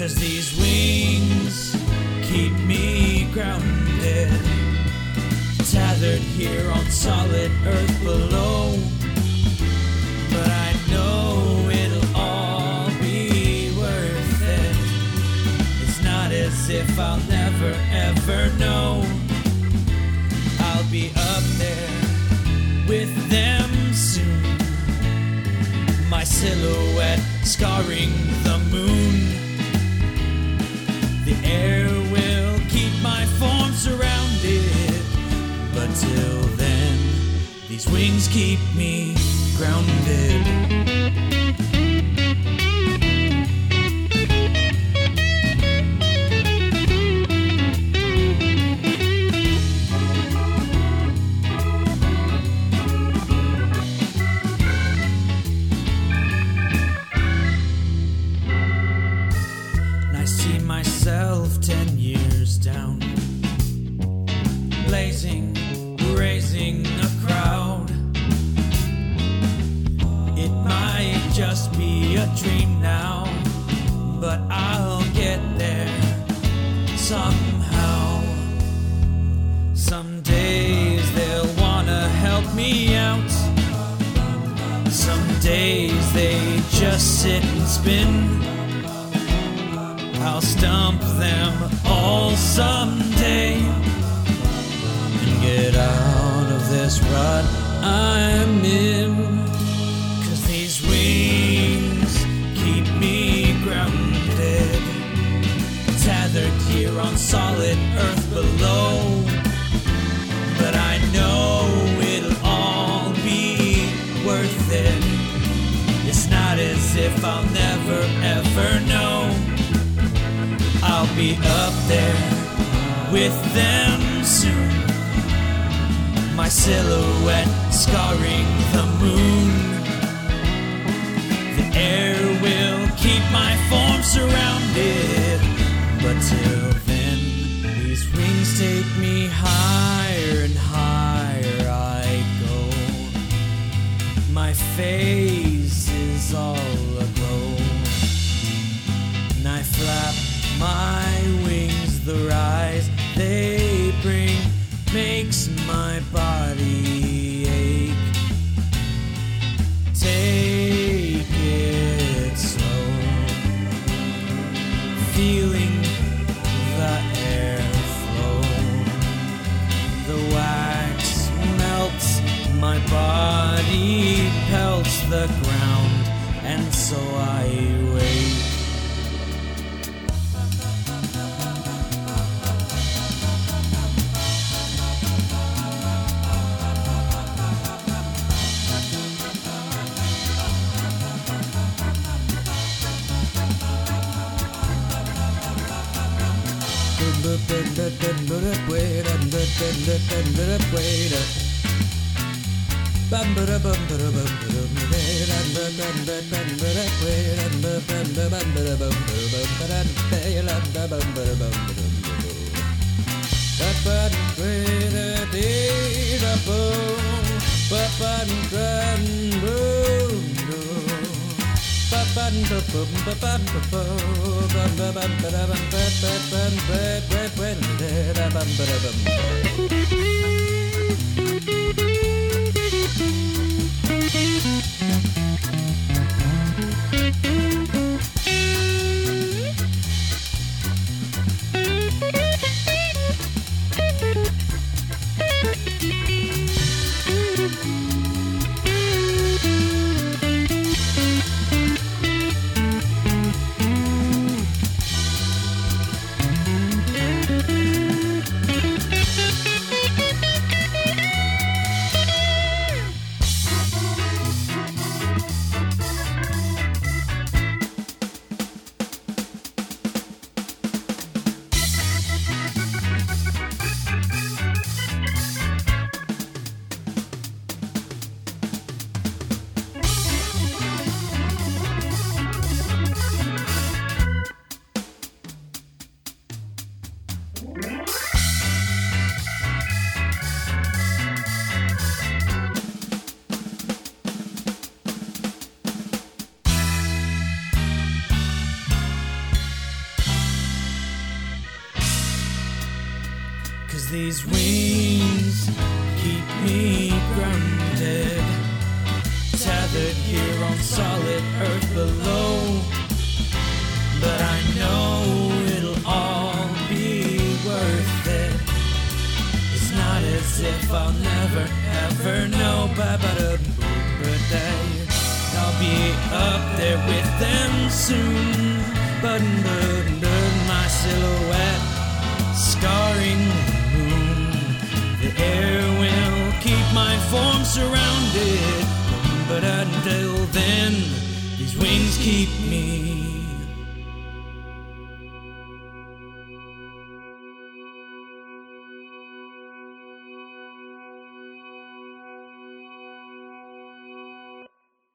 'Cause these wings keep me grounded, tethered here on solid earth below. But I know it'll all be worth it. It's not as if I'll never ever know. I'll be up there with them soon, my silhouette scarring the moon. The air will keep my form surrounded, but till then, these wings keep me grounded. Myself 10 years down, blazing, raising a crowd. It might just be a dream now, but I'll get there somehow. Some days they'll wanna help me out, some days they just sit and spin. I'll stump them all someday and get out of this rut I'm in. 'Cause these wings keep me grounded, tethered here on solid earth below. But I know it'll all be worth it. It's not as if I'll never ever know. I'll be up there with them soon, my silhouette scarring the moon. The air will keep my form surrounded, but till then, these wings take me higher and higher I go. My face is all aglow, and I flap my wings. The rise they bring makes my body ache. Take it slow, feeling the air flow. The wax melts, my body pelts the ground, and so I wait. These wings keep me grounded, tethered here on solid earth below. But I know it'll all be worth it. It's not as if I'll never ever know. I'll be up there with them soon. But my silhouette scarring the moon. The air will keep my form surrounded. But until then, these wings keep me